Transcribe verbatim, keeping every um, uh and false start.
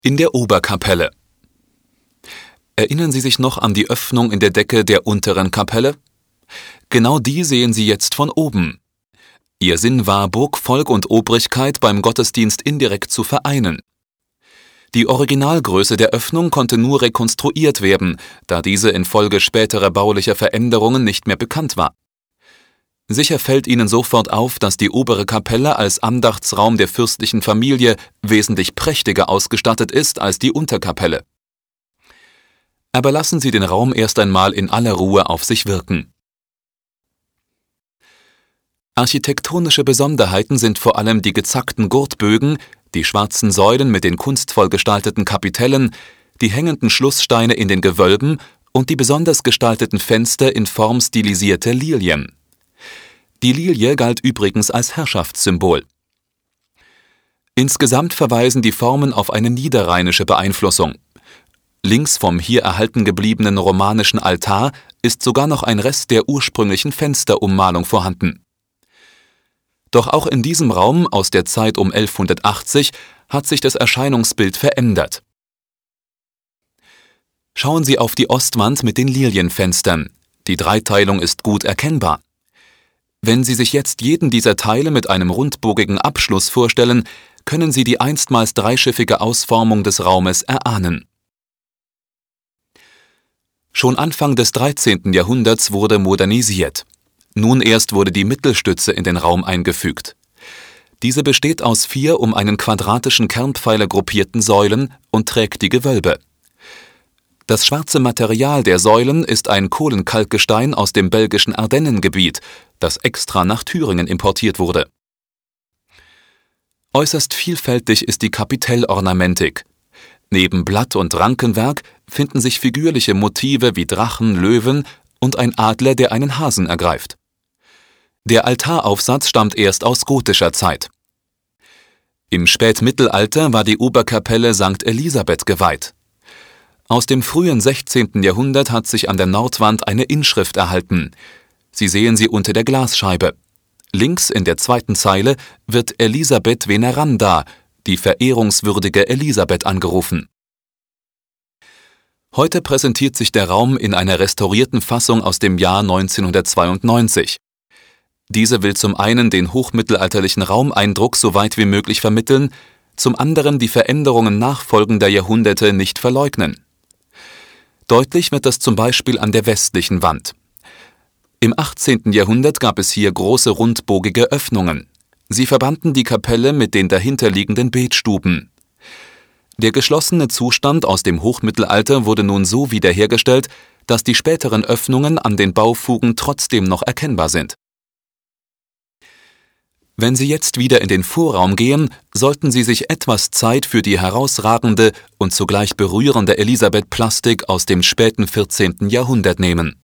In der Oberkapelle. Erinnern Sie sich noch an die Öffnung in der Decke der unteren Kapelle? Genau die sehen Sie jetzt von oben. Ihr Sinn war, Burgvolk und Obrigkeit beim Gottesdienst indirekt zu vereinen. Die Originalgröße der Öffnung konnte nur rekonstruiert werden, da diese infolge späterer baulicher Veränderungen nicht mehr bekannt war. Sicher fällt Ihnen sofort auf, dass die obere Kapelle als Andachtsraum der fürstlichen Familie wesentlich prächtiger ausgestattet ist als die Unterkapelle. Aber lassen Sie den Raum erst einmal in aller Ruhe auf sich wirken. Architektonische Besonderheiten sind vor allem die gezackten Gurtbögen, die schwarzen Säulen mit den kunstvoll gestalteten Kapitellen, die hängenden Schlusssteine in den Gewölben und die besonders gestalteten Fenster in Form stilisierter Lilien. Die Lilie galt übrigens als Herrschaftssymbol. Insgesamt verweisen die Formen auf eine niederrheinische Beeinflussung. Links vom hier erhalten gebliebenen romanischen Altar ist sogar noch ein Rest der ursprünglichen Fensterummalung vorhanden. Doch auch in diesem Raum aus der Zeit um elfhundertachtzig hat sich das Erscheinungsbild verändert. Schauen Sie auf die Ostwand mit den Lilienfenstern. Die Dreiteilung ist gut erkennbar. Wenn Sie sich jetzt jeden dieser Teile mit einem rundbogigen Abschluss vorstellen, können Sie die einstmals dreischiffige Ausformung des Raumes erahnen. Schon Anfang des dreizehnten Jahrhunderts wurde modernisiert. Nun erst wurde die Mittelstütze in den Raum eingefügt. Diese besteht aus vier um einen quadratischen Kernpfeiler gruppierten Säulen und trägt die Gewölbe. Das schwarze Material der Säulen ist ein Kohlenkalkgestein aus dem belgischen Ardennengebiet, das extra nach Thüringen importiert wurde. Äußerst vielfältig ist die Kapitellornamentik. Neben Blatt- und Rankenwerk finden sich figürliche Motive wie Drachen, Löwen und ein Adler, der einen Hasen ergreift. Der Altaraufsatz stammt erst aus gotischer Zeit. Im Spätmittelalter war die Oberkapelle Sankt Elisabeth geweiht. Aus dem frühen sechzehnten Jahrhundert hat sich an der Nordwand eine Inschrift erhalten. Sie sehen sie unter der Glasscheibe. Links in der zweiten Zeile wird Elisabeth Veneranda, die verehrungswürdige Elisabeth, angerufen. Heute präsentiert sich der Raum in einer restaurierten Fassung aus dem Jahr neunzehnhundertzweiundneunzig. Diese will zum einen den hochmittelalterlichen Raumeindruck so weit wie möglich vermitteln, zum anderen die Veränderungen nachfolgender Jahrhunderte nicht verleugnen. Deutlich wird das zum Beispiel an der westlichen Wand. Im achtzehnten Jahrhundert gab es hier große rundbogige Öffnungen. Sie verbanden die Kapelle mit den dahinterliegenden Betstuben. Der geschlossene Zustand aus dem Hochmittelalter wurde nun so wiederhergestellt, dass die späteren Öffnungen an den Baufugen trotzdem noch erkennbar sind. Wenn Sie jetzt wieder in den Vorraum gehen, sollten Sie sich etwas Zeit für die herausragende und zugleich berührende Elisabeth-Plastik aus dem späten vierzehnten Jahrhundert nehmen.